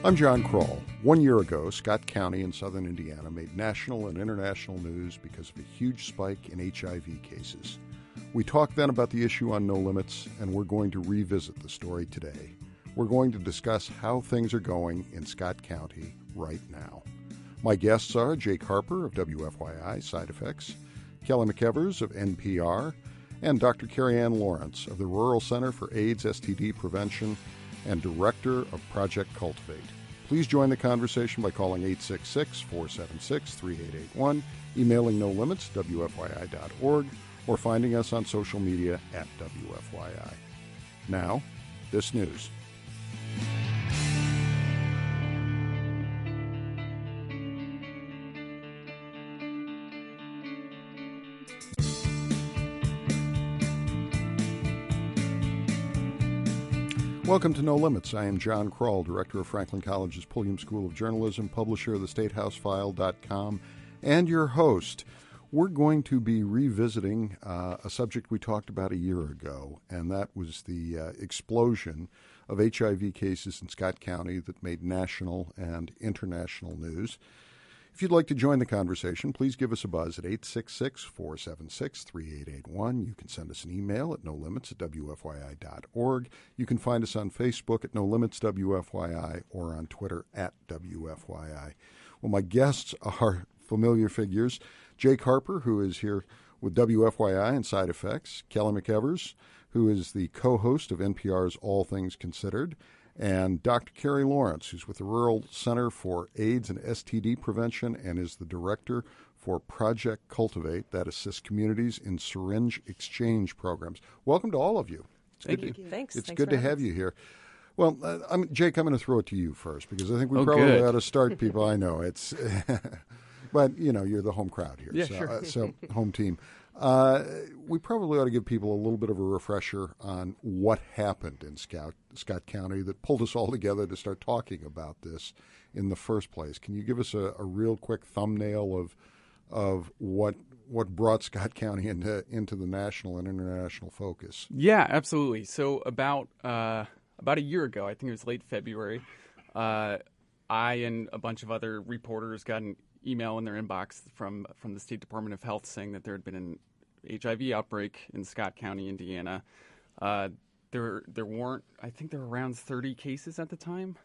I'm John Kroll. 1 year ago, Scott County in southern Indiana made national and international news because of a huge spike in HIV cases. We talked then about the issue on No Limits, and we're going to revisit the story today. We're going to discuss how things are going in Scott County right now. My guests are Jake Harper of WFYI Side Effects, Kelly McEvers of NPR, and Dr. Carrie Ann Lawrence of the Rural Center for AIDS STD Prevention and Director of Project Cultivate. Please join the conversation by calling 866-476-3881, emailing nolimits@wfyi.org, or finding us on social media at WFYI. Now, this news. Welcome to No Limits. I am John Kroll, director of Franklin College's Pulliam School of Journalism, publisher of theStateHouseFile.com, and your host. We're going to be revisiting a subject we talked about a year ago, and that was the explosion of HIV cases in Scott County that made national and international news. If you'd like to join the conversation, please give us a buzz at 866-476-3881. You can send us an email at nolimits@wfyi.org. You can find us on Facebook at NoLimitsWFYI or on Twitter at WFYI. Well, my guests are familiar figures. Jake Harper, who is here with WFYI and Side Effects. Kelly McEvers, who is the co-host of NPR's All Things Considered. And Dr. Carrie Lawrence, who's with the Rural Center for AIDS and STD Prevention and is the director for Project Cultivate, that assists communities in syringe exchange programs. Welcome to all of you. Thank you. Thanks. It's Thanks good to have you here. Well, Jake, I'm going to throw it to you first because I think we probably ought to start people. I know it's, but you're the home crowd here. Yeah, so, sure. So home team. We probably ought to give people a little bit of a refresher on what happened in Scott County that pulled us all together to start talking about this in the first place. Can you give us a real quick thumbnail of what brought Scott County into the national and international focus? Yeah, absolutely. So about a year ago, I think it was late February, I and a bunch of other reporters got an email in their inbox from the State Department of Health saying that there had been an HIV outbreak in Scott County, Indiana. There weren't, I think there were around 30 cases at the time.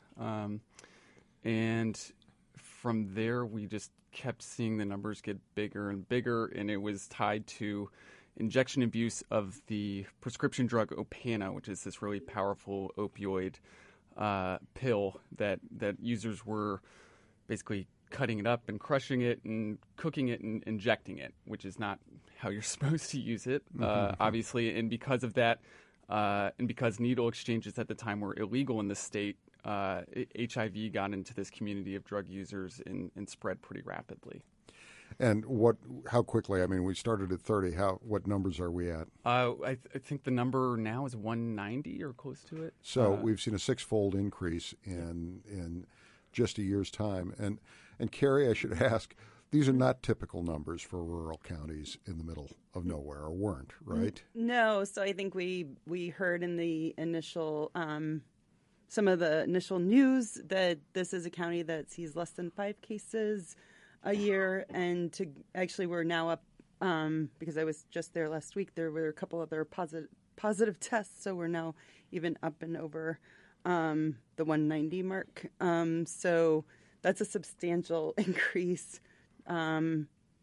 And from there, we just kept seeing the numbers get bigger and bigger, and it was tied to injection abuse of the prescription drug Opana, which is this really powerful opioid pill that users were basically cutting it up and crushing it and cooking it and injecting it, which is not how you're supposed to use it, obviously. And because of that, and because needle exchanges at the time were illegal in the state, HIV got into this community of drug users and spread pretty rapidly. And how quickly? I mean, we started at 30. What numbers are we at? I think the number now is 190 or close to it. So we've seen a six-fold increase in just a year's time. And Carrie, I should ask, these are not typical numbers for rural counties in the middle of nowhere, or weren't, right? No. So I think we heard in the initial some of the initial news that this is a county that sees less than 5 cases a year, and we're now up because I was just there last week. There were a couple other positive tests, so we're now even up and over the 190 mark. So that's a substantial increase. So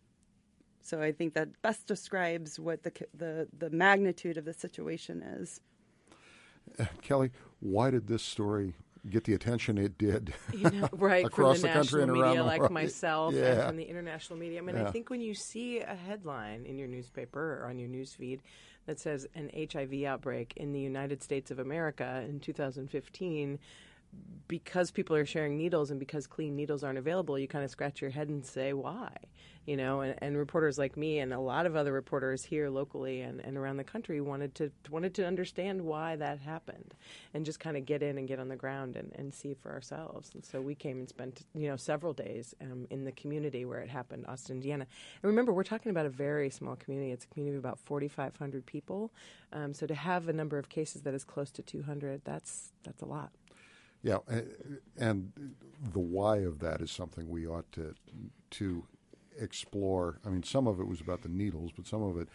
I think that best describes what the magnitude of the situation is. Kelly, why did this story get the attention it did right, across from the country and national around media the like world? myself Yeah. and from the international media? I mean, I think when you see a headline in your newspaper or on your news feed that says an HIV outbreak in the United States of America in 2015, because people are sharing needles and because clean needles aren't available, you kind of scratch your head and say, why? And reporters like me and a lot of other reporters here locally and around the country wanted to understand why that happened and just kind of get in and get on the ground and see for ourselves. And so we came and spent, several days in the community where it happened, Austin, Indiana. And remember, we're talking about a very small community. It's a community of about 4,500 people. So to have a number of cases that is close to 200, that's a lot. Yeah, and the why of that is something we ought to explore. I mean, some of it was about the needles, but some of it,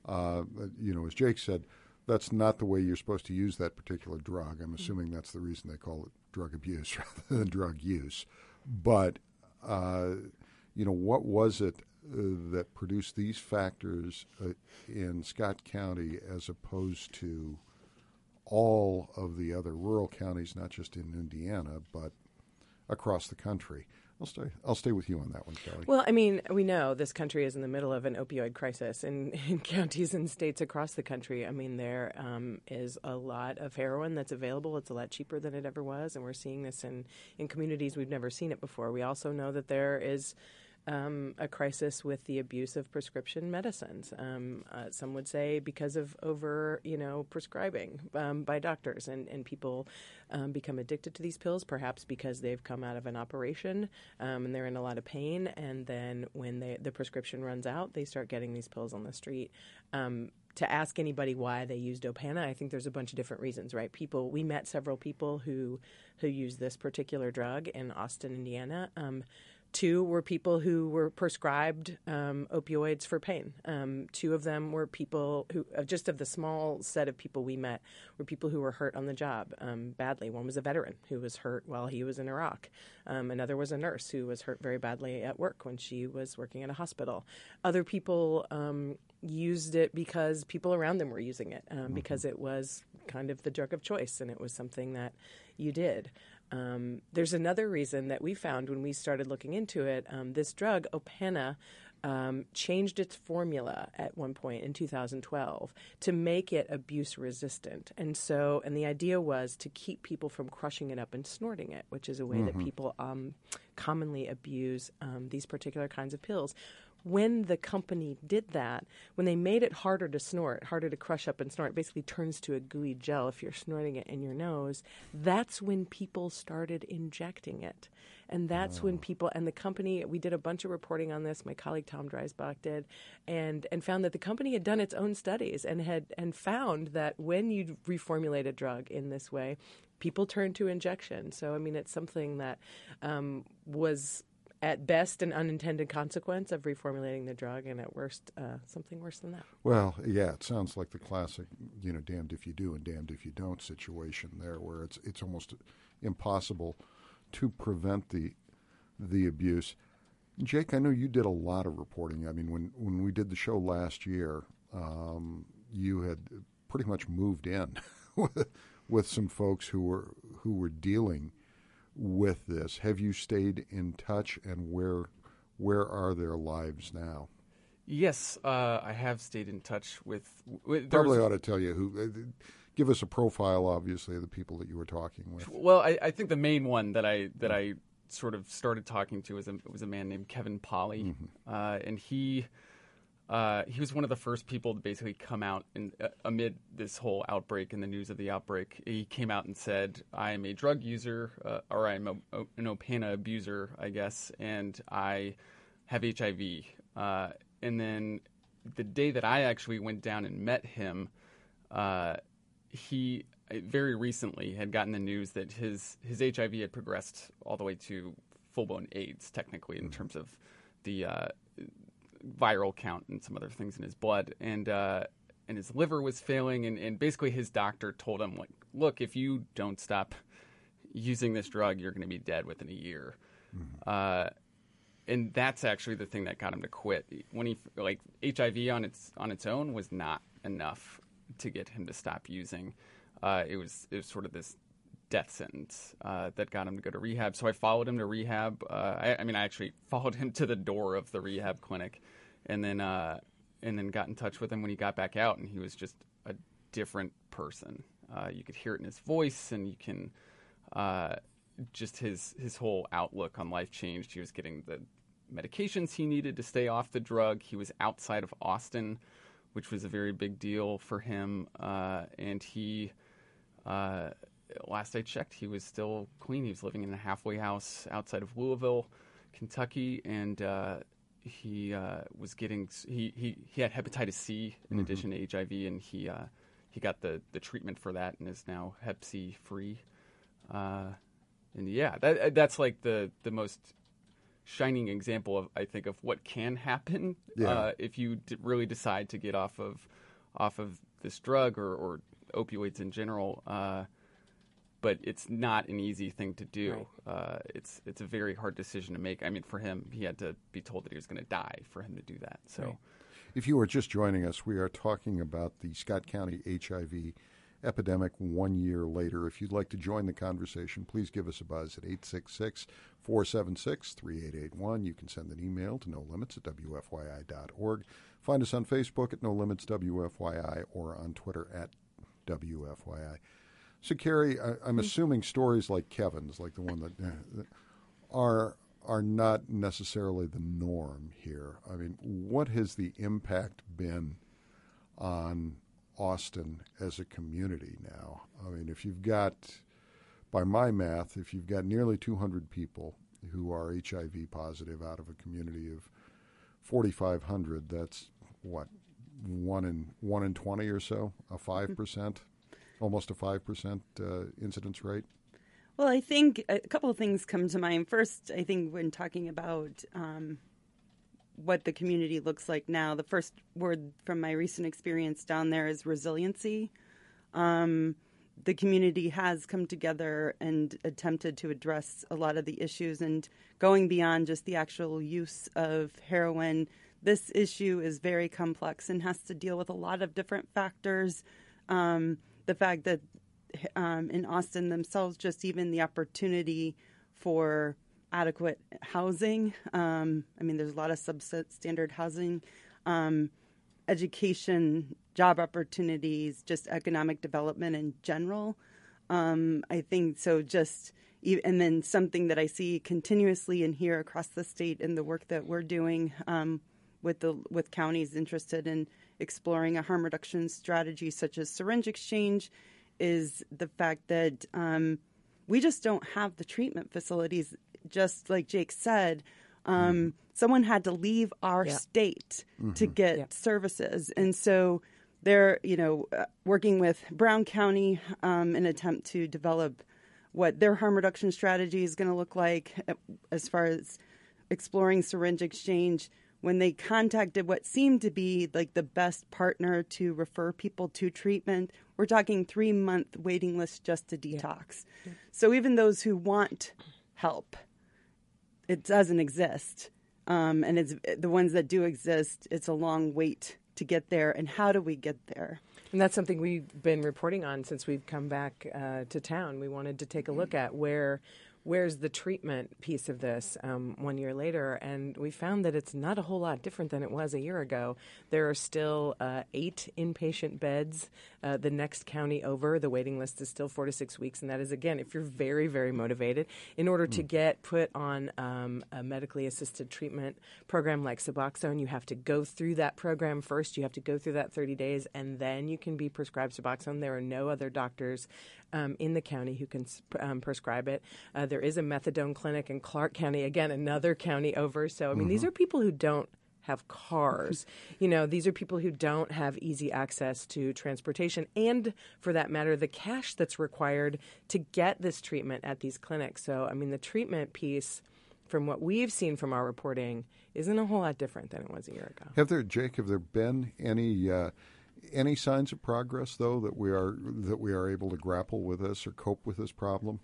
as Jake said, that's not the way you're supposed to use that particular drug. I'm assuming that's the reason they call it drug abuse rather than drug use. But, what was it that produced these factors in Scott County as opposed to all of the other rural counties, not just in Indiana, but across the country? I'll stay with you on that one, Kelly. Well, I mean, we know this country is in the middle of an opioid crisis in counties and states across the country. I mean, there is a lot of heroin that's available. It's a lot cheaper than it ever was, and we're seeing this in communities we've never seen it before. We also know that there is a crisis with the abuse of prescription medicines. Some would say because of over, prescribing by doctors, and people become addicted to these pills, perhaps because they've come out of an operation and they're in a lot of pain, and then when the prescription runs out, they start getting these pills on the street. To ask anybody why they used Opana, I think there's a bunch of different reasons, right? We met several people who use this particular drug in Austin, Indiana. Two were people who were prescribed opioids for pain. Two of them were people who, just of the small set of people we met, were people who were hurt on the job badly. One was a veteran who was hurt while he was in Iraq. Another was a nurse who was hurt very badly at work when she was working at a hospital. Other people used it because people around them were using it, because it was kind of the drug of choice and it was something that you did. There's another reason that we found when we started looking into it. This drug, Opana, changed its formula at one point in 2012 to make it abuse resistant. And the idea was to keep people from crushing it up and snorting it, which is a way that people commonly abuse these particular kinds of pills. When the company did that, when they made it harder to snort, harder to crush up and snort, it basically turns to a gooey gel if you're snorting it in your nose. That's when people started injecting it. And that's when people, and the company, we did a bunch of reporting on this, my colleague Tom Dreisbach did, and found that the company had done its own studies and found that when you reformulate a drug in this way, people turn to injection. So, I mean, it's something that was at best an unintended consequence of reformulating the drug, and at worst something worse than that. Well, yeah, it sounds like the classic, damned if you do and damned if you don't situation there, where it's almost impossible to prevent the abuse. Jake, I know you did a lot of reporting. I mean, when we did the show last year, you had pretty much moved in with some folks who were dealing with this. Have you stayed in touch, and where are their lives now? Yes, I have stayed in touch with Probably ought to tell you who. Give us a profile, obviously, of the people that you were talking with. Well, I think the main one that I sort of started talking to was a man named Kevin Polly, and he was one of the first people to basically come out amid this whole outbreak and the news of the outbreak. He came out and said, "I am a drug user, or I'm an Opana abuser, I guess, and I have HIV." And then the day that I actually went down and met him, he very recently had gotten the news that his HIV had progressed all the way to full-blown AIDS, technically, in terms of the viral count and some other things in his blood, and his liver was failing, and basically his doctor told him, like, look, if you don't stop using this drug, you're going to be dead within a year. And that's actually the thing that got him to quit. When HIV on its own was not enough to get him to stop using. It was sort of this death sentence that got him to go to rehab. So I followed him to rehab. I actually followed him to the door of the rehab clinic, and then got in touch with him when he got back out, and he was just a different person. You could hear it in his voice, and you can just his whole outlook on life changed. He was getting the medications he needed to stay off the drug. He was outside of Austin, which was a very big deal for him, and he. Last I checked, he was still clean. He was living in a halfway house outside of Louisville, Kentucky, and he was getting he had hepatitis C in addition to HIV, and he got the treatment for that and is now Hep C free. yeah, that's like the most shining example of, I think, of what can happen if you really decide to get off of this drug or opioids in general. But it's not an easy thing to do. Right. It's a very hard decision to make. I mean, for him, he had to be told that he was going to die for him to do that. So, right. If you are just joining us, we are talking about the Scott County HIV epidemic 1 year later. If you'd like to join the conversation, please give us a buzz at 866-476-3881. You can send an email to nolimits@wfyi.org. Find us on Facebook at NoLimitsWFYI or on Twitter at WFYI. So, Carrie, I'm assuming stories like Kevin's, like the one that are not necessarily the norm here. I mean, what has the impact been on Austin as a community now? I mean, if you've got, by my math, if you've got nearly 200 people who are HIV positive out of a community of 4,500, that's what, 1 in 20 or so, a 5%? Almost a 5% incidence rate? Well, I think a couple of things come to mind. First, I think when talking about what the community looks like now, the first word from my recent experience down there is resiliency. The community has come together and attempted to address a lot of the issues, and going beyond just the actual use of heroin, this issue is very complex and has to deal with a lot of different factors. The fact that in Austin themselves, just even the opportunity for adequate housing. I mean, there's a lot of substandard housing, education, job opportunities, just economic development in general. I think so. And then something that I see continuously and hear across the state in the work that we're doing with counties interested in exploring a harm reduction strategy such as syringe exchange is the fact that we just don't have the treatment facilities. Just like Jake said, someone had to leave our state to get services. And so they're, working with Brown County in an attempt to develop what their harm reduction strategy is going to look like as far as exploring syringe exchange. When they contacted what seemed to be like the best partner to refer people to treatment, we're talking 3-month waiting list just to detox. Yeah. So even those who want help, it doesn't exist. And it's the ones that do exist, it's a long wait to get there. And how do we get there? And that's something we've been reporting on since we've come back to town. We wanted to take a look at where's the treatment piece of this 1 year later, and we found that it's not a whole lot different than it was a year ago. There are still 8 inpatient beds. The next county over, the waiting list is still 4 to 6 weeks, and that is, again, if you're very, very motivated. In order to get put on a medically assisted treatment program like Suboxone, you have to go through that program first. You have to go through that 30 days, and then you can be prescribed Suboxone. There are no other doctors in the county who can prescribe it. There is a methadone clinic in Clark County, again, another county over. So, I mean, these are people who don't have cars. These are people who don't have easy access to transportation and, for that matter, the cash that's required to get this treatment at these clinics. So, I mean, the treatment piece, from what we've seen from our reporting, isn't a whole lot different than it was a year ago. Have there been any signs of progress, though, that we are able to grapple with this or cope with this problem?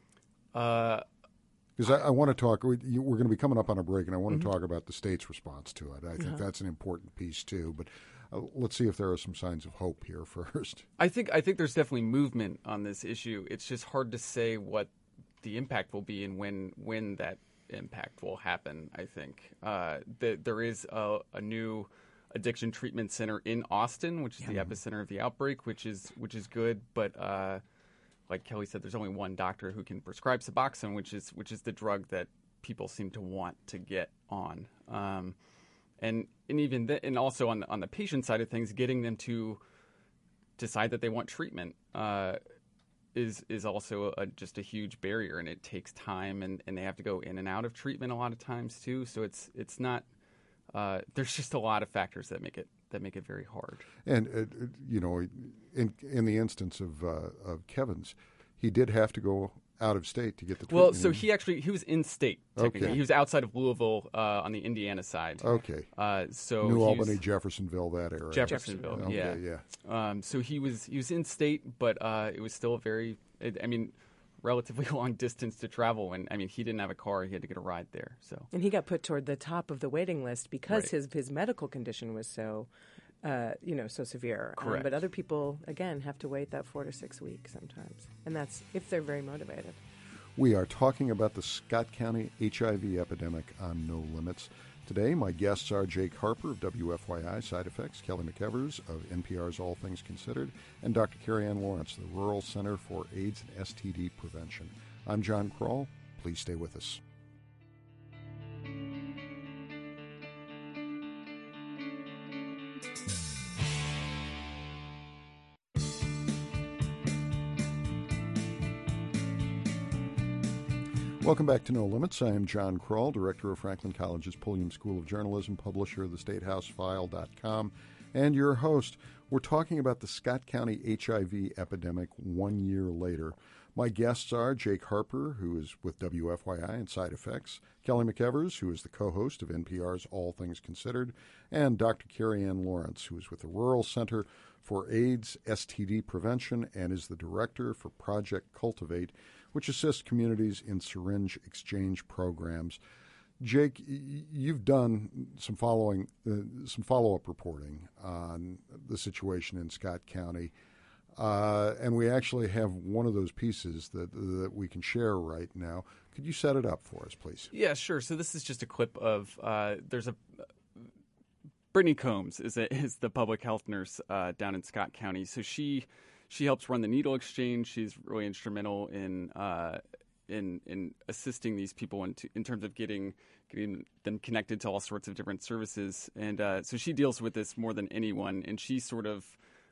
Because I want to talk. We're going to be coming up on a break, and I want to talk about the state's response to it. I think that's an important piece too. But let's see if there are some signs of hope here first. I think there's definitely movement on this issue. It's just hard to say what the impact will be and when that impact will happen. I think there is a new addiction treatment center in Austin, which is the epicenter of the outbreak, which is good. But like Kelly said, there's only one doctor who can prescribe Suboxone, which is the drug that people seem to want to get on. And even also on the patient side of things, getting them to decide that they want treatment is also just a huge barrier, and it takes time, and they have to go in and out of treatment a lot of times too. So it's not. There's just a lot of factors that make it very hard. And in the instance of Kevin's, he did have to go out of state to get the Well, treatment. so he was in state, technically. Okay. He was outside of Louisville on the Indiana side. Okay. So New he Albany, was, Jeffersonville, that area. Jeffersonville, Okay, yeah. So he was in state, but it was still relatively long distance to travel. And I mean, he didn't have a car; he had to get a ride there. So, and he got put toward the top of the waiting list because Right. his medical condition was so, so severe. Correct. But other people, again, have to wait that 4 to 6 weeks sometimes, and that's if they're very motivated. We are talking about the Scott County HIV epidemic on No Limits. Today, my guests are Jake Harper of WFYI Side Effects, Kelly McEvers of NPR's All Things Considered, and Dr. Carrie Ann Lawrence, the Rural Center for AIDS and STD Prevention. I'm John Kroll. Please stay with us. Welcome back to No Limits. I am John Kroll, director of Franklin College's Pulliam School of Journalism, publisher of theStateHouseFile.com, and your host. We're talking about the Scott County HIV epidemic 1 year later. My guests are Jake Harper, who is with WFYI and Side Effects, Kelly McEvers, who is the co-host of NPR's All Things Considered, and Dr. Carrie Ann Lawrence, who is with the Rural Center for AIDS, STD Prevention, and is the director for Project Cultivate, which assists communities in syringe exchange programs. Jake, you've done some follow-up reporting on the situation in Scott County, and we actually have one of those pieces that we can share right now. Could you set it up for us, please? yeah, sure. So this is just a clip of Brittany Combs is the public health nurse down in Scott County. So she helps run the needle exchange. She's really instrumental in assisting these people in terms of getting them connected to all sorts of different services. And so she deals with this more than anyone. And she sort of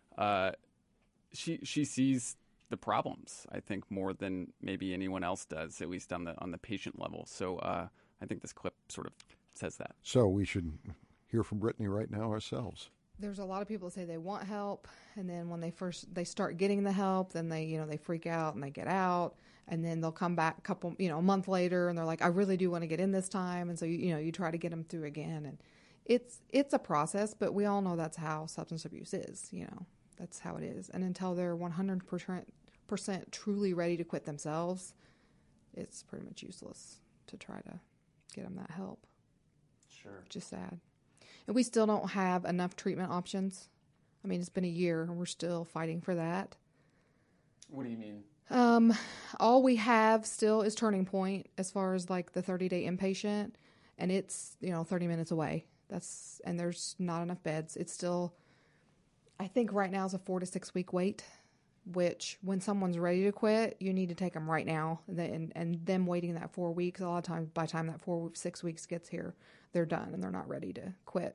she sees the problems, I think, more than maybe anyone else does, at least on the patient level. So I think this clip sort of says that. So we should hear from Brittany right now ourselves. There's a lot of people that say they want help, and then when they start getting the help, then they freak out and they get out, and then they'll come back a month later, and they're like, I really do want to get in this time, and so you try to get them through again, and it's a process, but we all know that's how substance abuse is. That's how it is, and until they're 100% truly ready to quit themselves, it's pretty much useless to try to get them that help. Sure, just sad. And we still don't have enough treatment options. I mean, it's been a year, and we're still fighting for that. What do you mean? All we have still is Turning Point as far as like the 30-day inpatient, and it's 30 minutes away. And there's not enough beds. It's still, I think right now is a 4 to 6 week wait, which when someone's ready to quit, you need to take them right now. And them waiting that 4 weeks, a lot of times by the time that 6 weeks gets here, they're done and they're not ready to quit.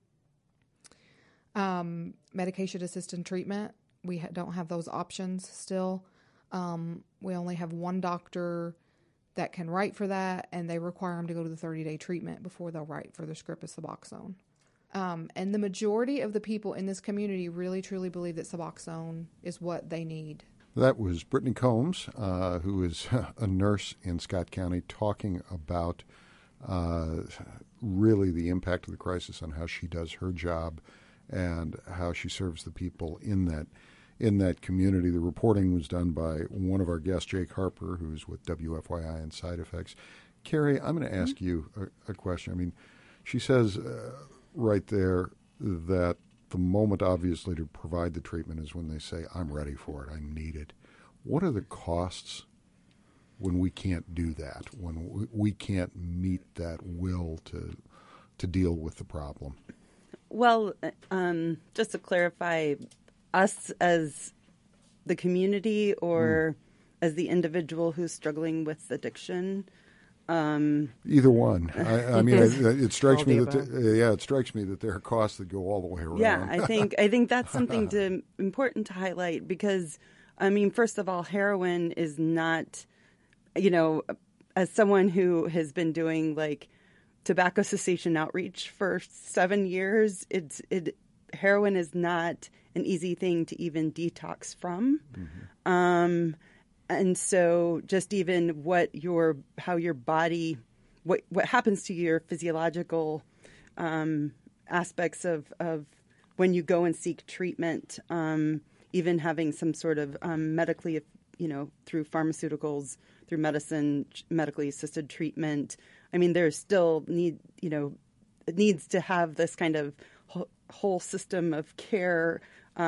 Medication-assisted treatment, we don't have those options still. We only have one doctor that can write for that, and they require them to go to the 30-day treatment before they'll write for their script of Suboxone. And the majority of the people in this community really, truly believe that Suboxone is what they need. That was Brittany Combs, who is a nurse in Scott County, talking about really the impact of the crisis on how she does her job and how she serves the people in that community. The reporting was done by one of our guests, Jake Harper, who's with WFYI and Side Effects. Carrie, I'm going to ask you a question. I mean, she says right there that the moment, obviously, to provide the treatment is when they say, I'm ready for it, I need it. What are the costs when we can't do that, when we can't meet that will to deal with the problem? Well, just to clarify, us as the community or as the individual who's struggling with addiction? Either one. I mean, it strikes me that it strikes me that there are costs that go all the way around. Yeah, I think that's something important to highlight because, I mean, first of all, heroin is not, as someone who has been doing like tobacco cessation outreach for 7 years, heroin is not an easy thing to even detox from. And so just even how your body, what happens to your physiological aspects of when you go and seek treatment, even having some sort of medically, through pharmaceuticals, through medicine, medically assisted treatment. I mean, there's still it needs to have this kind of whole system of care,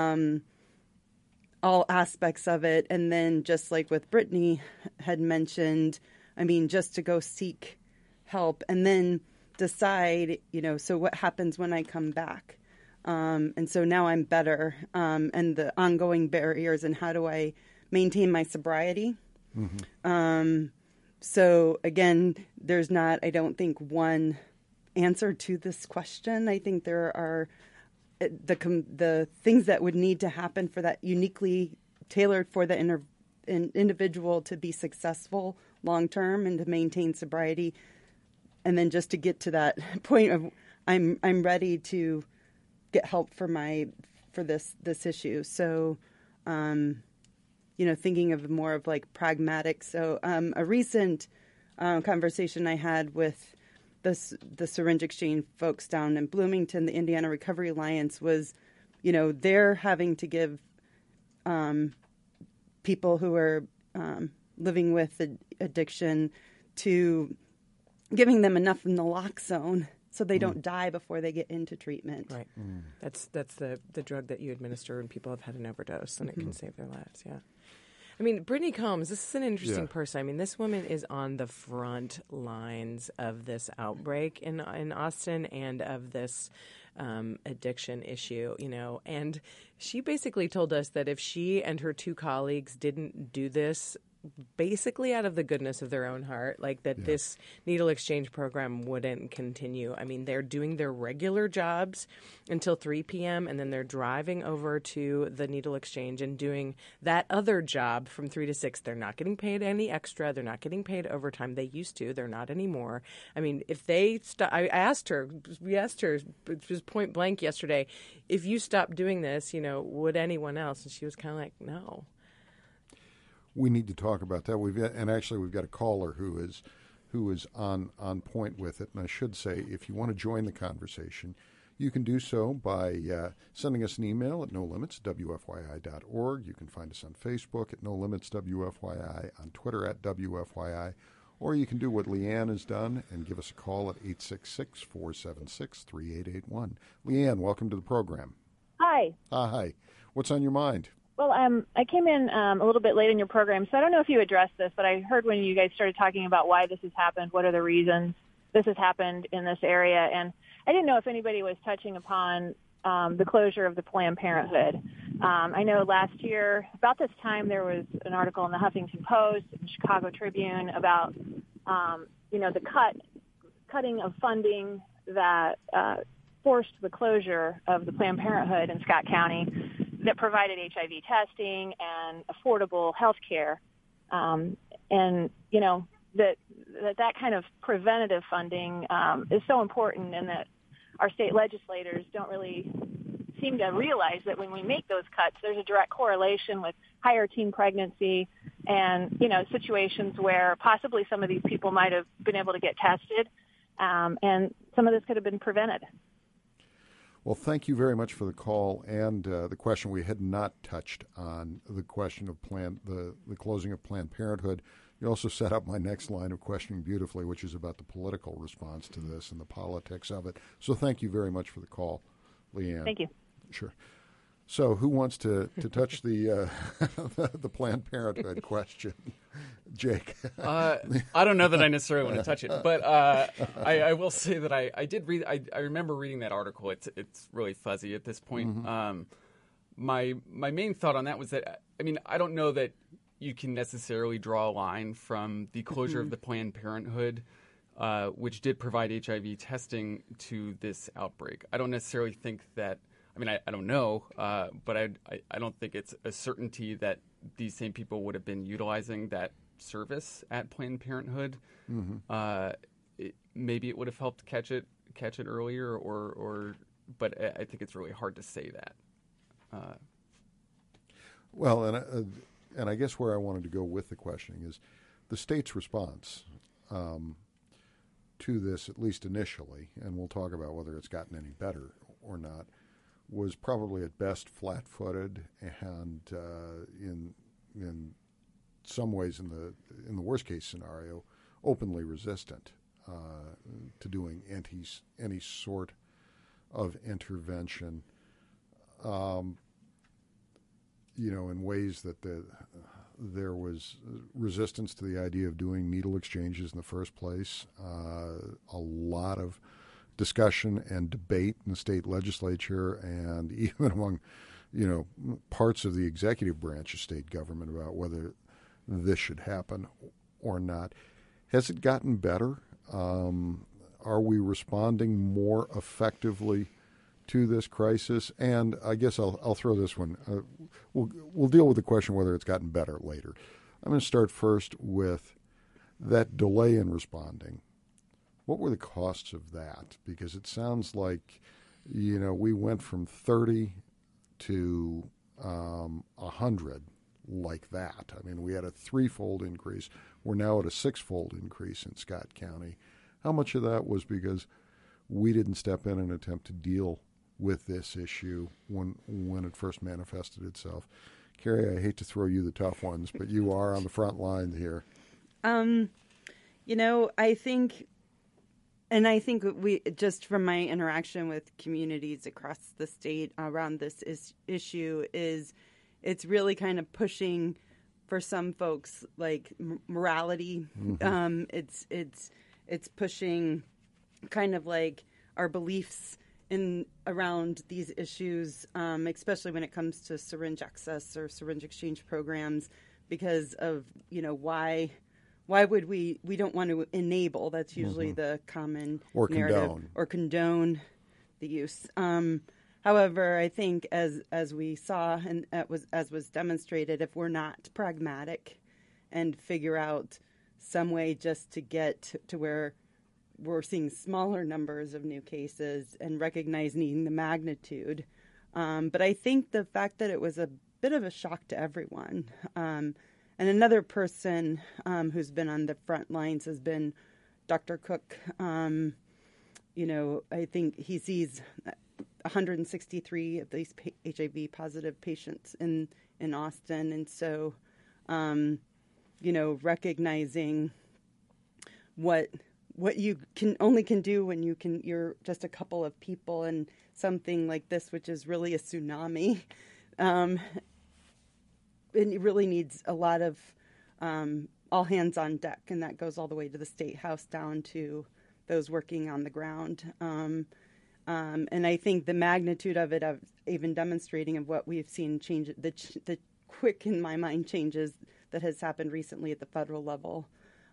all aspects of it. And then just like with Brittany had mentioned, I mean, just to go seek help and then decide, so what happens when I come back? And so now I'm better, and the ongoing barriers and how do I maintain my sobriety? Mm-hmm. So again, there's not, I don't think, one answer to this question. I think there are the things that would need to happen for that uniquely tailored for the individual to be successful long term and to maintain sobriety. And then just to get to that point of I'm ready to get help for this issue. So, thinking of more of like pragmatic. So, a recent conversation I had with the Syringe Exchange folks down in Bloomington, the Indiana Recovery Alliance, was, they're having to give people who are living with addiction to giving them enough naloxone so they don't die before they get into treatment. Right. Mm. That's the drug that you administer when people have had an overdose, and it can save their lives. Yeah. I mean, Brittany Combs, this is an interesting person. I mean, this woman is on the front lines of this outbreak in Austin and of this addiction issue, and she basically told us that if she and her two colleagues didn't do this basically out of the goodness of their own heart, like that this needle exchange program wouldn't continue. I mean, they're doing their regular jobs until 3 p.m. and then they're driving over to the needle exchange and doing that other job from 3 to 6. They're not getting paid any extra. They're not getting paid overtime. They used to. They're not anymore. I mean, if they we asked her, it was point blank yesterday, if you stop doing this, would anyone else? And she was kind of like, no. We need to talk about that. We've got a caller who is on point with it. And I should say, if you want to join the conversation, you can do so by sending us an email at nolimits@wfyi.org. You can find us on Facebook at nolimitswfyi, on Twitter at WFYI, or you can do what Leanne has done and give us a call at 866-476-3881. Leanne, welcome to the program. Hi. Hi. What's on your mind? Well, I came in a little bit late in your program, so I don't know if you addressed this, but I heard when you guys started talking about why this has happened, what are the reasons this has happened in this area, and I didn't know if anybody was touching upon the closure of the Planned Parenthood. I know last year, about this time, there was an article in the Huffington Post and Chicago Tribune about, the cutting of funding that forced the closure of the Planned Parenthood in Scott County that provided HIV testing and affordable health care. And, that kind of preventative funding is so important, and that our state legislators don't really seem to realize that when we make those cuts, there's a direct correlation with higher teen pregnancy and, situations where possibly some of these people might have been able to get tested, and some of this could have been prevented. Well, thank you very much for the call and the question. We had not touched on the question of the closing of Planned Parenthood. You also set up my next line of questioning beautifully, which is about the political response to this and the politics of it. So thank you very much for the call, Leanne. Thank you. Sure. So who wants to touch the the Planned Parenthood question? Jake. I don't know that I necessarily want to touch it, but I will say that I did read. I remember reading that article. It's really fuzzy at this point. Mm-hmm. My main thought on that was that I don't know that you can necessarily draw a line from the closure of the Planned Parenthood, which did provide HIV testing, to this outbreak. I don't necessarily think that. I don't know, but I don't think it's a certainty that these same people would have been utilizing that service at Planned Parenthood. Mm-hmm. Maybe it would have helped catch it earlier, but I think it's really hard to say that. Well, and and I guess where I wanted to go with the questioning is the state's response to this, at least initially, and we'll talk about whether it's gotten any better or not, was probably at best flat-footed and in some ways, in the worst-case scenario, openly resistant to doing any sort of intervention, in ways that there was resistance to the idea of doing needle exchanges in the first place, a lot of discussion and debate in the state legislature and even among, parts of the executive branch of state government about whether this should happen or not. Has it gotten better? Are we responding more effectively to this crisis? And I guess I'll throw this one. We'll deal with the question whether it's gotten better later. I'm going to start first with that delay in responding. What were the costs of that? Because it sounds like, we went from 30 to 100 like that. I mean, we had a threefold increase. We're now at a sixfold increase in Scott County. How much of that was because we didn't step in and attempt to deal with this issue when it first manifested itself? Carrie, I hate to throw you the tough ones, but you are on the front line here. I think we, just from my interaction with communities across the state around this issue, is it's really kind of pushing for some folks like morality. Mm-hmm. It's pushing kind of like our beliefs around these issues, especially when it comes to syringe access or syringe exchange programs, because of why would we don't want to enable, that's usually the common or narrative, or condone the use. However, I think as we saw and as was demonstrated, if we're not pragmatic and figure out some way just to get to where we're seeing smaller numbers of new cases and recognizing the magnitude. But I think the fact that it was a bit of a shock to everyone. And another person who's been on the front lines has been Dr. Cook. I think he sees 163 of these HIV positive patients in Austin. And so, recognizing what you can do when you're just a couple of people, and something like this, which is really a tsunami, and it really needs a lot of all hands on deck, and that goes all the way to the State House down to those working on the ground. And I think the magnitude of it, of even demonstrating of what we've seen change, the quick, in my mind, changes that has happened recently at the federal level.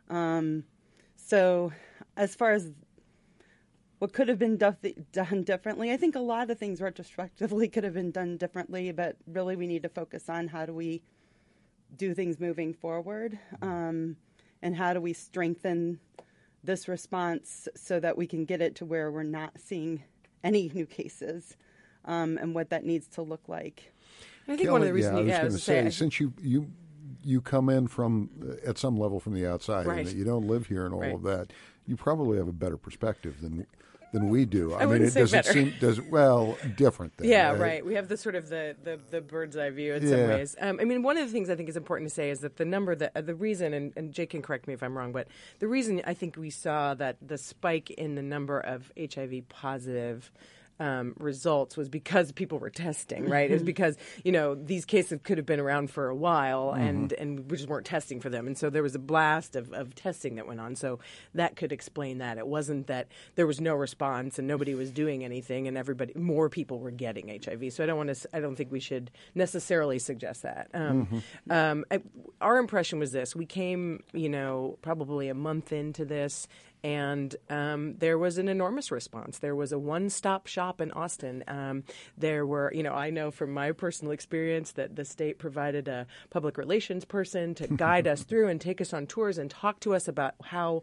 So as far as what could have been done differently, I think a lot of things retrospectively could have been done differently, but really we need to focus on how do we do things moving forward, and how do we strengthen this response so that we can get it to where we're not seeing any new cases, and what that needs to look like. And I think one of the reasons, I was going to say, since you come in from at some level from the outside, right, and that you don't live here and all of that, you probably have a better perspective than we do. I mean, different than. Yeah, right. We have the sort of the bird's eye view in some ways. One of the things I think is important to say is that the number, the reason, and Jake can correct me if I'm wrong, but the reason I think we saw that the spike in the number of HIV positive results was because people were testing, right? It was because, these cases could have been around for a while, and we just weren't testing for them. And so there was a blast of testing that went on. So that could explain that. It wasn't that there was no response and nobody was doing anything and more people were getting HIV. So I don't think we should necessarily suggest that. Our impression was this. We came, probably a month into this, And there was an enormous response. There was a one-stop shop in Austin. There were, I know from my personal experience that the state provided a public relations person to guide us through and take us on tours and talk to us about how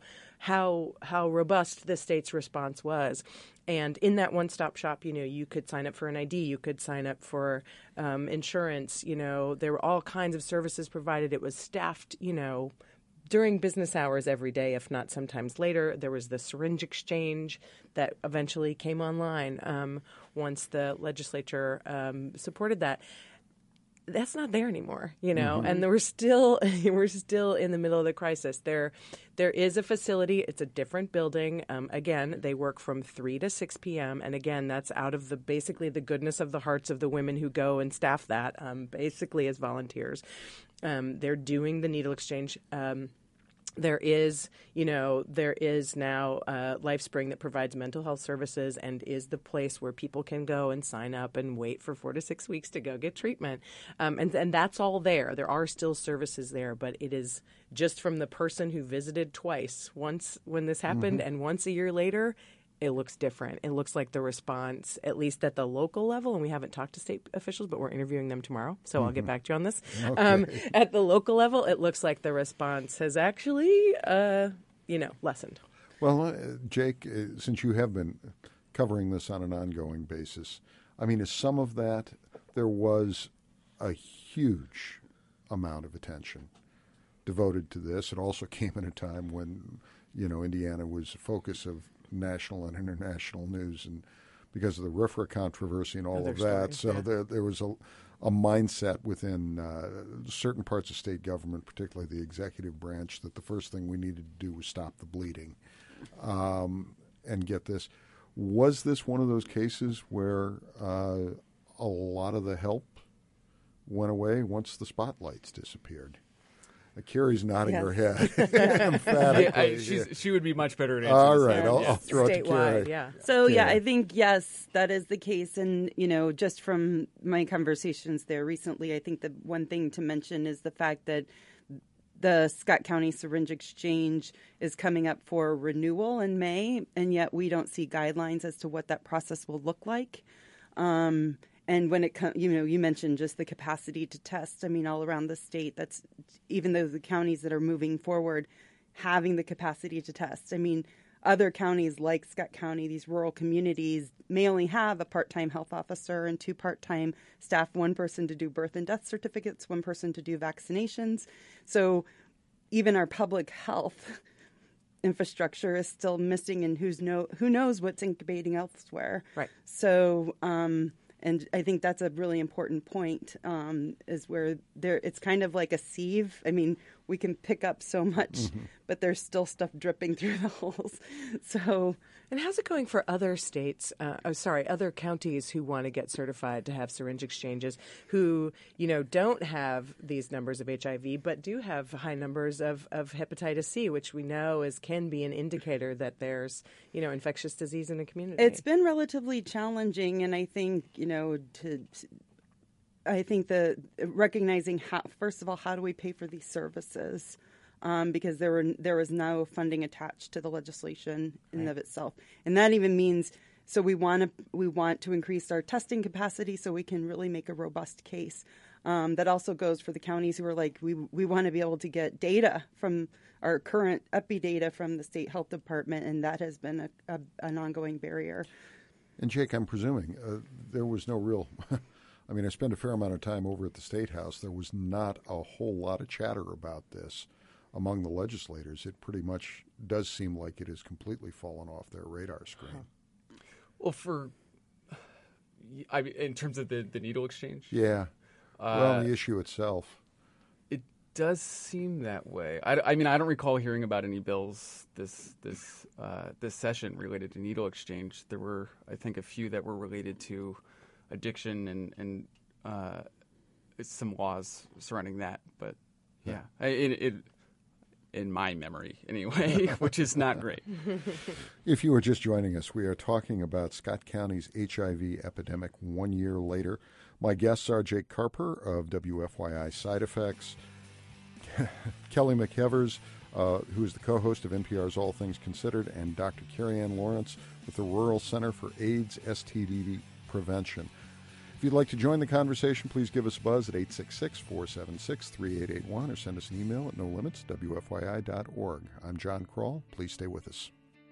robust the state's response was. And in that one-stop shop, you could sign up for an ID, you could sign up for insurance. There were all kinds of services provided. It was staffed, during business hours every day, if not sometimes later. There was the syringe exchange that eventually came online once the legislature supported that. That's not there anymore, and we're still in the middle of the crisis. There is a facility. It's a different building. Again, they work from 3 to 6 p.m. And again, that's out of basically the goodness of the hearts of the women who go and staff that, basically as volunteers. They're doing the needle exchange. There is now LifeSpring that provides mental health services and is the place where people can go and sign up and wait for 4 to 6 weeks to go get treatment. And that's all there. There are still services there, but it is just from the person who visited twice, once when this happened and once a year later. It looks different. It looks like the response, at least at the local level, and we haven't talked to state officials, but we're interviewing them tomorrow, so I'll get back to you on this. Okay. At the local level, it looks like the response has actually, lessened. Well, Jake, since you have been covering this on an ongoing basis, is some of that, there was a huge amount of attention devoted to this. It also came at a time when, Indiana was a focus of national and international news, and because of the RFRA controversy and all of that. So there was a mindset within certain parts of state government, particularly the executive branch, that the first thing we needed to do was stop the bleeding and get this. Was this one of those cases where a lot of the help went away once the spotlights disappeared? Carrie's nodding her head emphatically. She would be much better at answering All right, I'll throw it to Carrie. Yeah. So, I think, yes, that is the case. And, just from my conversations there recently, I think the one thing to mention is the fact that the Scott County Syringe Exchange is coming up for renewal in May, and yet we don't see guidelines as to what that process will look like. And when it comes, you mentioned just the capacity to test. All around the state, that's even though the counties that are moving forward having the capacity to test. Other counties like Scott County, these rural communities, may only have a part-time health officer and 2 part-time staff, 1 person to do birth and death certificates, 1 person to do vaccinations. So even our public health infrastructure is still missing, and who knows what's incubating elsewhere. Right. So, and I think that's a really important point, is where it's kind of like a sieve. We can pick up so much, but there's still stuff dripping through the holes. So, and how's it going for other states? Other counties who want to get certified to have syringe exchanges, who don't have these numbers of HIV, but do have high numbers of hepatitis C, which we know can be an indicator that there's infectious disease in the community. It's been relatively challenging, and I think I think the recognizing first of all, how do we pay for these services? Because there was no funding attached to the legislation in and of itself, and that even means so we want to increase our testing capacity so we can really make a robust case. That also goes for the counties who are like we want to be able to get data from our current EPI data from the state health department, and that has been an ongoing barrier. And Jake, I'm presuming there was no real. I spent a fair amount of time over at the State House. There was not a whole lot of chatter about this among the legislators. It pretty much does seem like it has completely fallen off their radar screen. Well, in terms of the needle exchange? Yeah. The issue itself. It does seem that way. I don't recall hearing about any bills this session related to needle exchange. There were, I think, a few that were related to addiction and some laws surrounding that. But it in my memory anyway, which is not great. If you are just joining us, we are talking about Scott County's HIV epidemic 1 year later. My guests are Jake Carper of WFYI Side Effects, Kelly McEvers, who is the co-host of NPR's All Things Considered, and Dr. Carrie Ann Lawrence with the Rural Center for AIDS STD Prevention. If you'd like to join the conversation, please give us a buzz at 866-476-3881 or send us an email at nolimits@wfyi.org. I'm John Kroll. Please stay with us.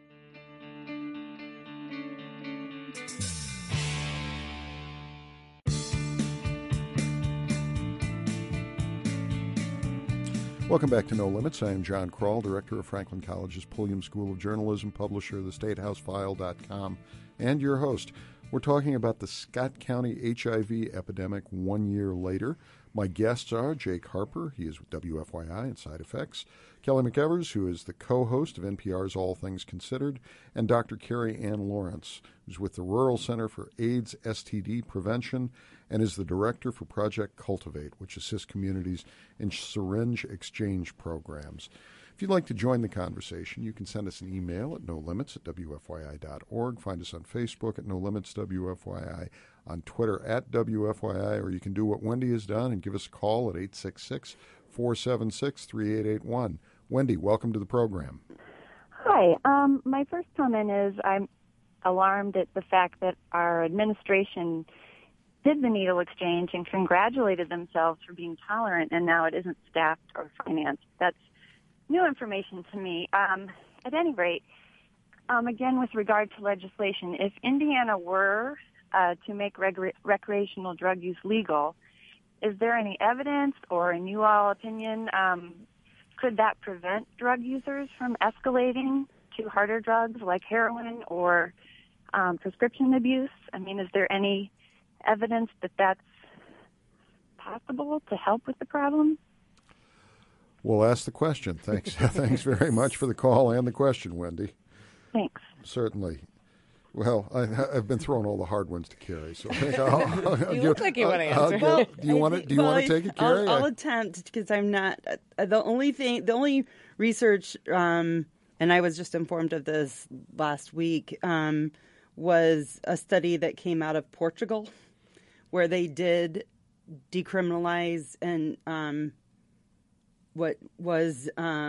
Welcome back to No Limits. I am John Kroll, director of Franklin College's Pulliam School of Journalism, publisher of theStateHouseFile.com, and your host. We're talking about the Scott County HIV epidemic 1 year later. My guests are Jake Harper, he is with WFYI and Side Effects, Kelly McEvers, who is the co-host of NPR's All Things Considered, and Dr. Carrie Ann Lawrence, who's with the Rural Center for AIDS STD Prevention and is the director for Project Cultivate, which assists communities in syringe exchange programs. If you'd like to join the conversation, you can send us an email at nolimits@wfyi.org. Find us on Facebook at NoLimitsWFYI, on Twitter at WFYI, or you can do what Wendy has done and give us a call at 866-476-3881. Wendy, welcome to the program. Hi. My first comment is I'm alarmed at the fact that our administration did the needle exchange and congratulated themselves for being tolerant, and now it isn't staffed or financed. That's new information to me. At any rate, again, with regard to legislation, if Indiana were to make recreational drug use legal, is there any evidence or, in you all opinion, could that prevent drug users from escalating to harder drugs like heroin or prescription abuse? I mean, is there any evidence that that's possible to help with the problem? We'll ask the question. Thanks. Thanks very much for the call and the question, Wendy. Thanks. Certainly. Well, I've been throwing all the hard ones to Carrie, so I think you look like you want to answer. Do you want to take it, Carrie? I'll attempt, because I'm not the only research, and I was just informed of this last week, was a study that came out of Portugal, where they did decriminalize and what was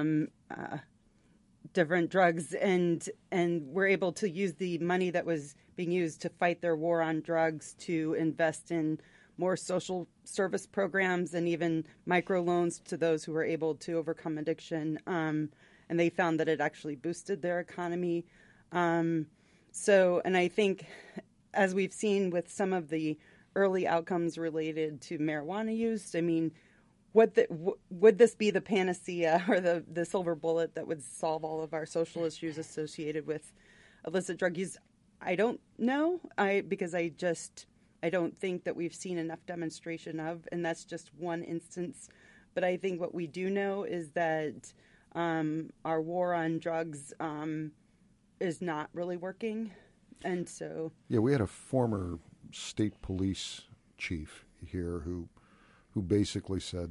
different drugs, and were able to use the money that was being used to fight their war on drugs to invest in more social service programs and even microloans to those who were able to overcome addiction. And they found that it actually boosted their economy. And I think, as we've seen with some of the early outcomes related to marijuana use, I mean, would this be the panacea or the silver bullet that would solve all of our social issues associated with illicit drug use? I don't know, because I don't think that we've seen enough demonstration of, and that's just one instance. But I think what we do know is that our war on drugs is not really working, and so we had a former state police chief here who basically said,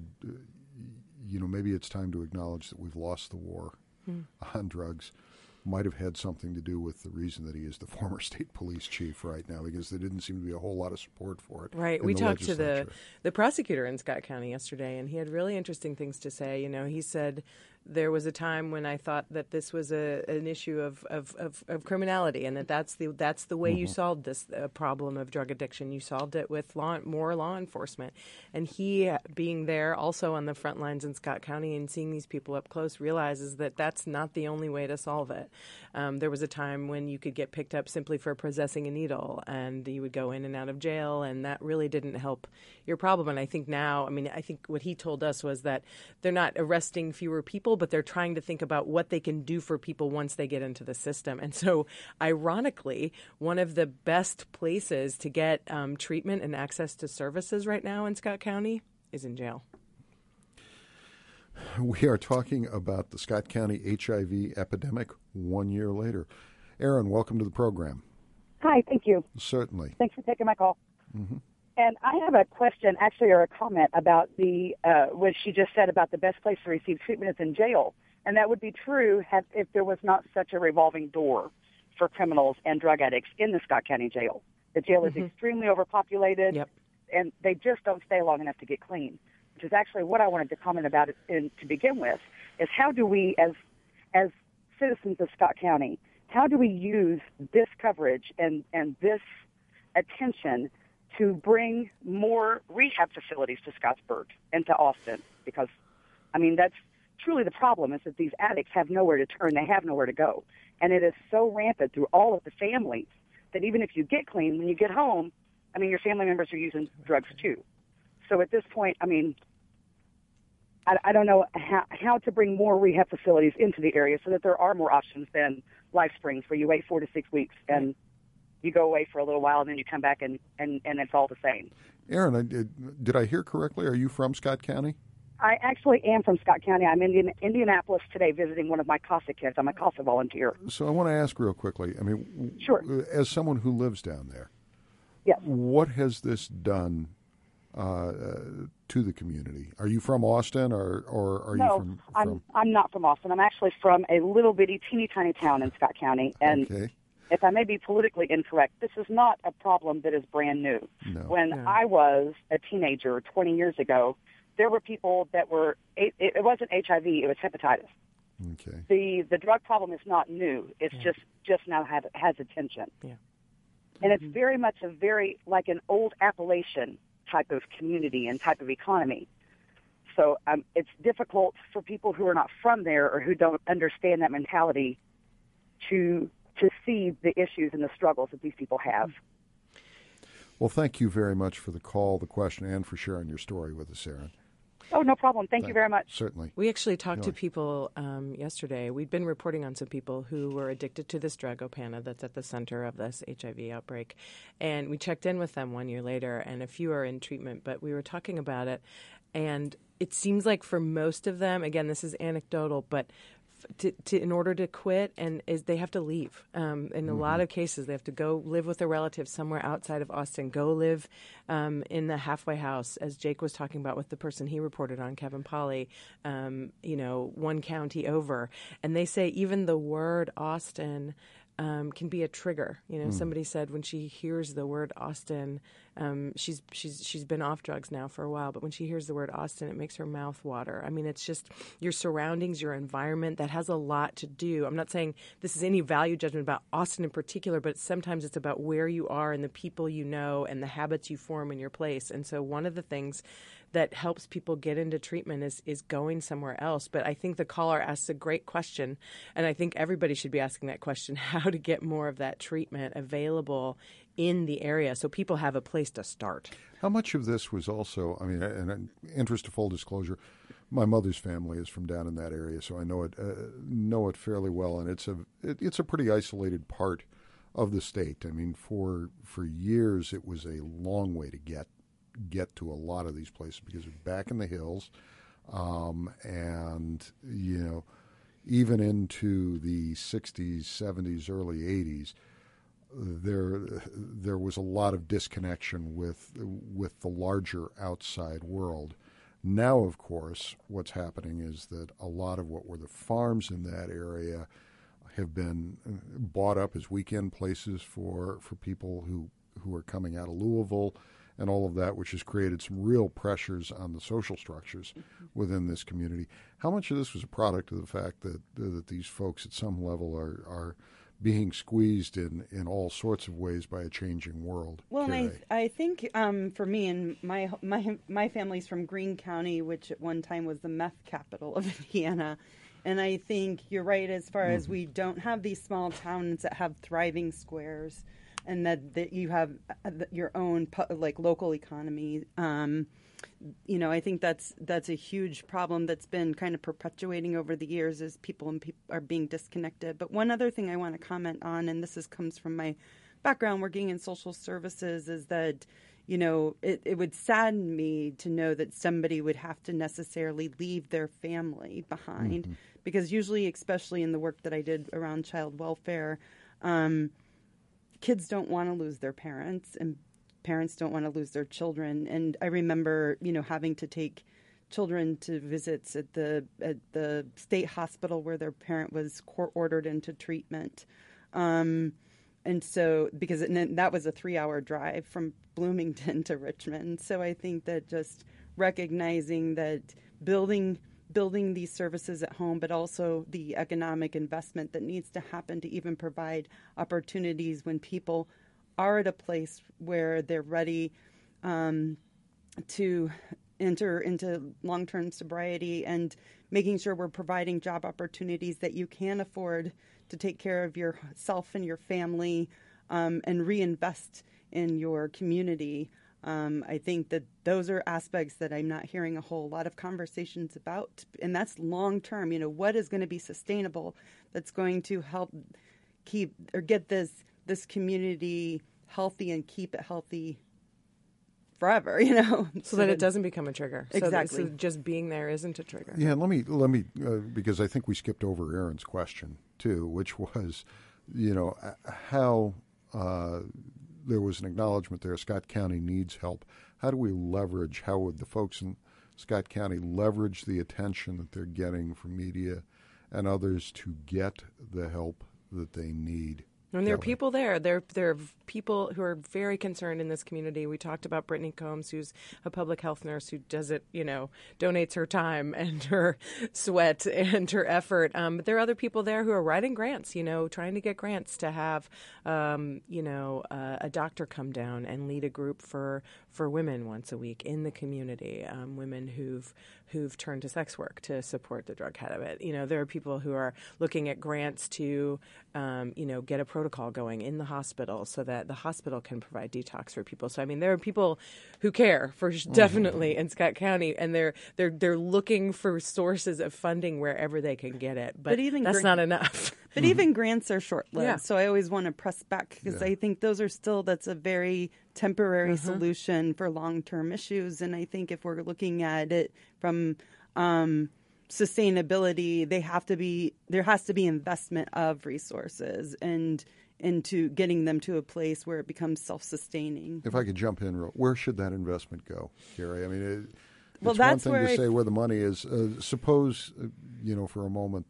maybe it's time to acknowledge that we've lost the war on drugs. Might have had something to do with the reason that he is the former state police chief right now, because there didn't seem to be a whole lot of support for it. Right. We talked to the prosecutor in Scott County yesterday, and he had really interesting things to say. He said, there was a time when I thought that this was an issue of criminality, and that's the way you solved this problem of drug addiction. You solved it with more law enforcement. And he, being there also on the front lines in Scott County and seeing these people up close, realizes that that's not the only way to solve it. There was a time when you could get picked up simply for possessing a needle, and you would go in and out of jail, and that really didn't help your problem. And I think now, I think what he told us was that they're not arresting fewer people, but they're trying to think about what they can do for people once they get into the system. And so, ironically, one of the best places to get treatment and access to services right now in Scott County is in jail. We are talking about the Scott County HIV epidemic 1 year later. Erin, welcome to the program. Hi, thank you. Certainly. Thanks for taking my call. Mm-hmm. And I have a question, actually, or a comment about what she just said about the best place to receive treatment is in jail. And that would be true if there was not such a revolving door for criminals and drug addicts in the Scott County jail. The jail is extremely overpopulated, and they just don't stay long enough to get clean. which is actually what I wanted to comment about to begin with, is how do we, as citizens of Scott County, how do we use this coverage and this attention to bring more rehab facilities to Scottsburg and to Austin? Because, I mean, that's truly the problem, is that these addicts have nowhere to turn. They have nowhere to go. And it is so rampant through all of the families that even if you get clean, when you get home, I mean, your family members are using drugs too. So at this point, I mean, I don't know how to bring more rehab facilities into the area so that there are more options than Life Springs, where you wait 4 to 6 weeks and you go away for a little while and then you come back and it's all the same. Erin, did I hear correctly? Are you from Scott County? I actually am from Scott County. I'm in Indianapolis today visiting one of my CASA kids. I'm a CASA volunteer. So I want to ask real quickly, I mean, sure. As someone who lives down there, yes, what has this done to the community? Are you from Austin, or are you from? I'm not from Austin. I'm actually from a little bitty, teeny tiny town in Scott County. And if I may be politically incorrect, this is not a problem that is brand new. No. When I was a teenager 20 years ago, there were people that were. It wasn't HIV; it was hepatitis. Okay. The drug problem is not new. It's just now has attention. Yeah. And it's very much like an old Appalachian type of community and type of economy. So it's difficult for people who are not from there or who don't understand that mentality to see the issues and the struggles that these people have. Well, thank you very much for the call, the question, and for sharing your story with us, Erin. Oh, no problem. Thank you very much. Certainly. We actually talked to people yesterday. We'd been reporting on some people who were addicted to this drug, Opana, that's at the center of this HIV outbreak. And we checked in with them 1 year later, and a few are in treatment, but we were talking about it. And it seems like for most of them, again, this is anecdotal, but in order to quit, they have to leave. In a lot of cases, they have to go live with a relative somewhere outside of Austin. Go live in the halfway house, as Jake was talking about with the person he reported on, Kevin Polly. 1 county over, and they say even the word Austin can be a trigger. Somebody said when she hears the word Austin, she's been off drugs now for a while, but when she hears the word Austin, it makes her mouth water. I mean, it's just your surroundings, your environment, that has a lot to do. I'm not saying this is any value judgment about Austin in particular, but sometimes it's about where you are and the people you know and the habits you form in your place. And so one of the things that helps people get into treatment is going somewhere else. But I think the caller asks a great question, and I think everybody should be asking that question, how to get more of that treatment available in the area so people have a place to start. How much of this was also, I mean, in interest of full disclosure, my mother's family is from down in that area, so I know it fairly well, and it's a pretty isolated part of the state. I mean, for years it was a long way to get to a lot of these places because it's back in the hills, and even into the 60s, 70s, early 80s, there was a lot of disconnection with the larger outside world. Now, of course, what's happening is that a lot of what were the farms in that area have been bought up as weekend places for people who are coming out of Louisville and all of that, which has created some real pressures on the social structures within this community. How much of this was a product of the fact that these folks at some level are being squeezed in all sorts of ways by a changing world? Well, and I think for me, and my family's from Greene County, which at one time was the meth capital of Indiana. And I think you're right as far as we don't have these small towns that have thriving squares and that you have your own local economy. I think that's a huge problem that's been kind of perpetuating over the years as people are being disconnected. But one other thing I want to comment on, and comes from my background working in social services, is that it would sadden me to know that somebody would have to necessarily leave their family behind, because usually, especially in the work that I did around child welfare, kids don't want to lose their parents, and parents don't want to lose their children. And I remember, having to take children to visits at the state hospital where their parent was court-ordered into treatment. And so, that was a 3-hour drive from Bloomington to Richmond. So I think that just recognizing that building these services at home, but also the economic investment that needs to happen to even provide opportunities when people are at a place where they're ready to enter into long-term sobriety, and making sure we're providing job opportunities that you can afford to take care of yourself and your family, and reinvest in your community. I think that those are aspects that I'm not hearing a whole lot of conversations about, and that's long-term. What is going to be sustainable that's going to help keep or get this community healthy and keep it healthy forever, so that it doesn't become a trigger. Exactly. So just being there isn't a trigger. Yeah, let me because I think we skipped over Aaron's question too, which was, how there was an acknowledgement there. Scott County needs help. How would the folks in Scott County leverage the attention that they're getting from media and others to get the help that they need? And there are people there. There are people who are very concerned in this community. We talked about Brittany Combs, who's a public health nurse who does it, donates her time and her sweat and her effort. But there are other people there who are writing grants, trying to get grants to have, a doctor come down and lead a group for women once a week in the community, women who've turned to sex work to support the drug habit. There are people who are looking at grants to, get a protocol going in the hospital so that the hospital can provide detox for people. So, there are people who care for definitely in Scott County, and they're looking for sources of funding wherever they can get it. But even that's not enough. But even grants are short-lived. Yeah. So I always want to press back because I think that's a very temporary solution for long-term issues. And I think if we're looking at it from sustainability, there has to be investment of resources and into getting them to a place where it becomes self-sustaining. If I could jump in, where should that investment go, Carrie? It's well, one thing to say where the money is. Suppose, for a moment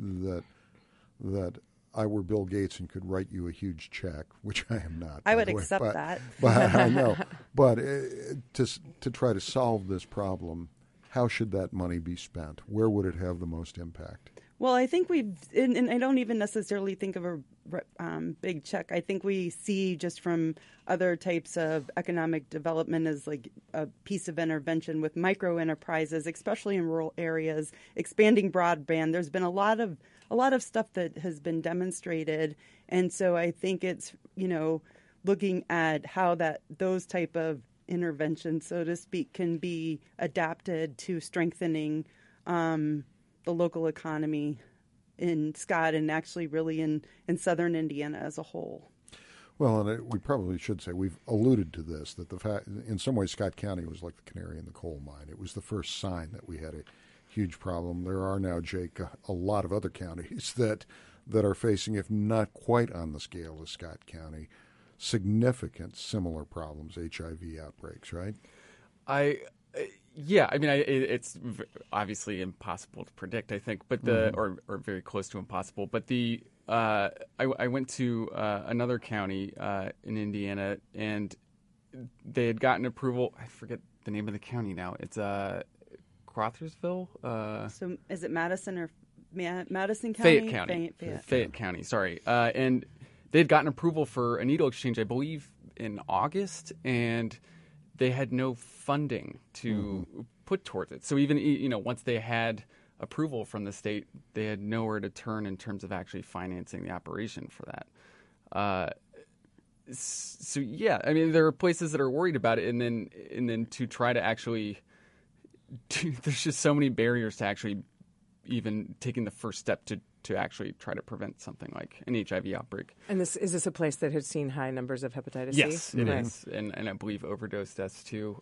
that I were Bill Gates and could write you a huge check, which I am not. I would accept that. But I know. But to try to solve this problem, how should that money be spent? Where would it have the most impact? Well, I think and I don't even necessarily think of a big check. I think we see just from other types of economic development as like a piece of intervention with micro enterprises, especially in rural areas, expanding broadband. There's been a lot of stuff that has been demonstrated, and so I think it's looking at how those type of interventions, so to speak, can be adapted to strengthening the local economy in Scott and actually really in southern Indiana as a whole. Well, and we probably should say, we've alluded to this, that the fact, in some ways, Scott County was like the canary in the coal mine. It was the first sign that we had a huge problem. There are now, Jake, a lot of other counties that are facing, if not quite on the scale of Scott County, significant similar problems, HIV outbreaks, right? Yeah, it's obviously impossible to predict, I think, but or very close to impossible. But I went to another county in Indiana, and they had gotten approval. I forget the name of the county now. It's Crothersville. So is it Madison or Madison County? Fayette County. Sorry, and they had gotten approval for a needle exchange, I believe, in August, and they had no funding to put towards it. So even once they had approval from the state, they had nowhere to turn in terms of actually financing the operation for that. So yeah, there are places that are worried about it, and then to try to actually there's just so many barriers to actually even taking the first step to actually try to prevent something like an HIV outbreak. And is this a place that has seen high numbers of hepatitis C? Yes, it is. And I believe overdose deaths too.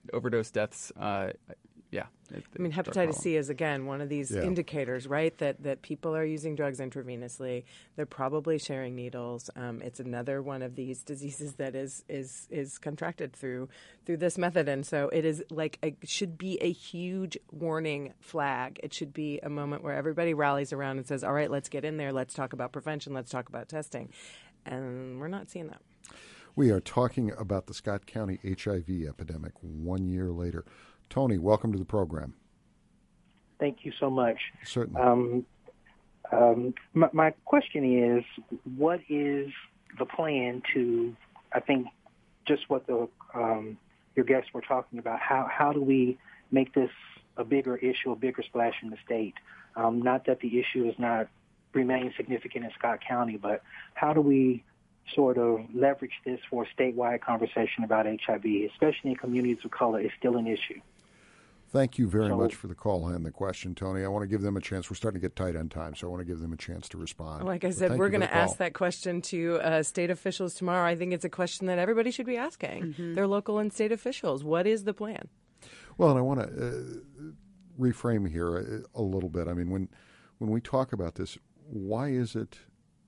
Yeah. Hepatitis C is, again, one of these indicators, right, that people are using drugs intravenously. They're probably sharing needles. It's another one of these diseases that is contracted through this method. And so it is should be a huge warning flag. It should be a moment where everybody rallies around and says, all right, let's get in there. Let's talk about prevention. Let's talk about testing. And we're not seeing that. We are talking about the Scott County HIV epidemic 1 year later. Tony, welcome to the program. Thank you so much. Certainly. My question is, what is the plan to, I think, just what your guests were talking about, how do we make this a bigger issue, a bigger splash in the state? Not that the issue is not remain significant in Scott County, but how do we sort of leverage this for a statewide conversation about HIV, especially in communities of color? It's still an issue. Thank you very much for the call and the question, Tony. I want to give them a chance. We're starting to get tight on time, so I want to give them a chance to respond. Like I said, we're going to ask that question to state officials tomorrow. I think it's a question that everybody should be asking, their local and state officials. What is the plan? Well, and I want to reframe here a little bit. I mean, when we talk about this, why is it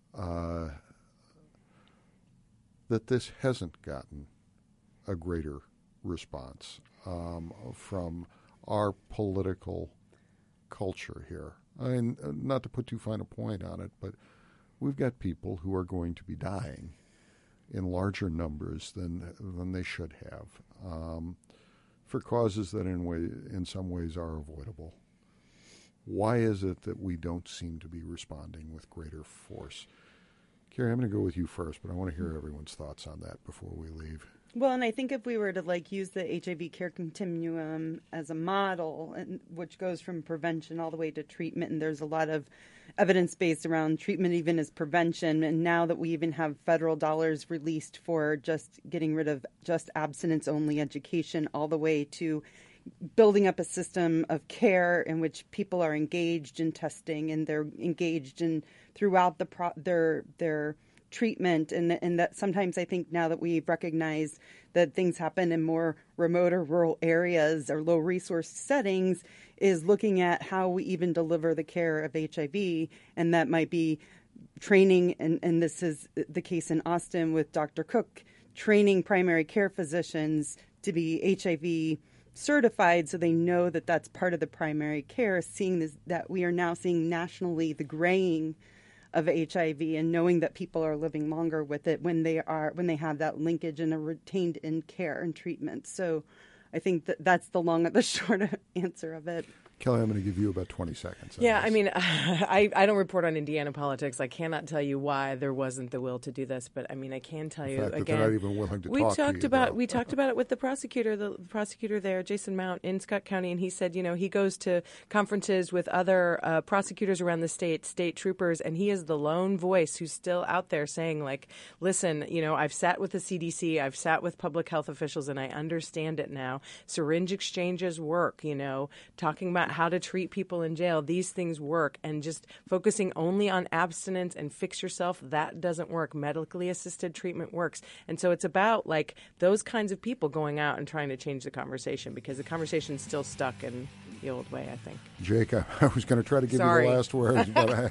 that this hasn't gotten a greater response from our political culture here? I mean, not to put too fine a point on it, but we've got people who are going to be dying in larger numbers than they should have for causes that in some ways are avoidable. Why is it that we don't seem to be responding with greater force? Carrie, I'm going to go with you first, but I want to hear everyone's thoughts on that before we leave. Well, and I think if we were to use the HIV care continuum as a model, which goes from prevention all the way to treatment, and there's a lot of evidence based around treatment even as prevention, and now that we even have federal dollars released for just getting rid of just abstinence-only education, all the way to building up a system of care in which people are engaged in testing and they're engaged in throughout their treatment, and that sometimes I think now that we've recognized that things happen in more remote or rural areas or low resource settings, is looking at how we even deliver the care of HIV, and that might be training, and this is the case in Austin with Dr. Cook, training primary care physicians to be HIV certified so they know that that's part of the primary care, seeing this, that we are now seeing nationally the graying of HIV and knowing that people are living longer with it when they have that linkage and are retained in care and treatment. So I think that's the long and the short answer of it. Kelly, I'm going to give you about 20 seconds. Yeah, I mean, I don't report on Indiana politics. I cannot tell you why there wasn't the will to do this, but I mean, I can tell you again. They're not even willing to talk to you. We talked about it with the prosecutor there, Jason Mount in Scott County, and he said, he goes to conferences with other prosecutors around the state troopers, and he is the lone voice who's still out there saying, listen, I've sat with the CDC, I've sat with public health officials, and I understand it now. Syringe exchanges work, talking about how to treat people in jail. These things work, and just focusing only on abstinence and fix yourself, that doesn't work. Medically assisted treatment works. And so it's about those kinds of people going out and trying to change the conversation, because the conversation's still stuck in the old way, I think. Jake, I was going to try to give you the last words, but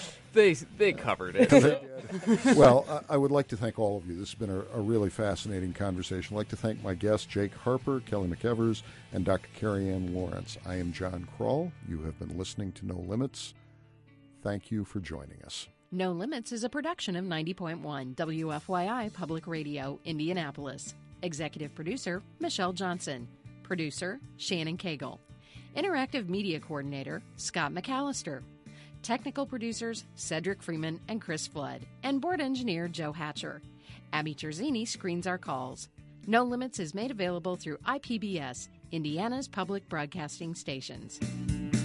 They covered it. Well, I would like to thank all of you. This has been a really fascinating conversation. I'd like to thank my guests, Jake Harper, Kelly McEvers, and Dr. Carrie Ann Lawrence. I am John Kroll. You have been listening to No Limits. Thank you for joining us. No Limits is a production of 90.1 WFYI Public Radio, Indianapolis. Executive producer, Michelle Johnson. Producer, Shannon Cagle. Interactive Media Coordinator, Scott McAllister. Technical producers, Cedric Freeman and Chris Flood. And board engineer, Joe Hatcher. Abby Terzini screens our calls. No Limits is made available through IPBS, Indiana's public broadcasting stations.